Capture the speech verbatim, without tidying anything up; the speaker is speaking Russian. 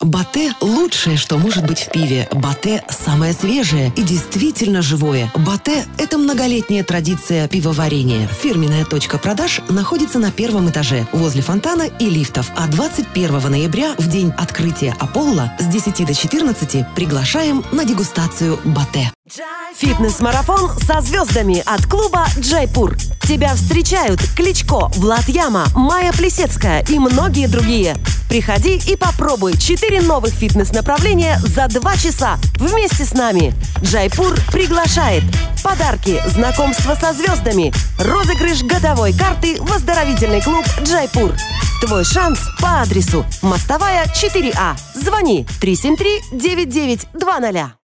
Батэ – лучшее, что может быть в пиве. Батэ – самое свежее и действительно живое. Батэ – это многолетняя традиция пивоварения. Фирменная точка продаж находится на первом этаже, возле фонтана и лифтов. А двадцать первого ноября, в день открытия Аполло, с десяти до четырнадцати приглашаем на дегустацию Батэ. Фитнес-марафон со звездами от клуба «Джайпур». Тебя встречают Кличко, Влад Яма, Майя Плесецкая и многие другие. Приходи и попробуй четыре новых фитнес-направления за два часа вместе с нами. «Джайпур» приглашает. Подарки, знакомство со звездами, розыгрыш годовой карты в оздоровительный клуб «Джайпур». Твой шанс по адресу Мостовая, четыре А. Звони три семь три девять девять два ноль.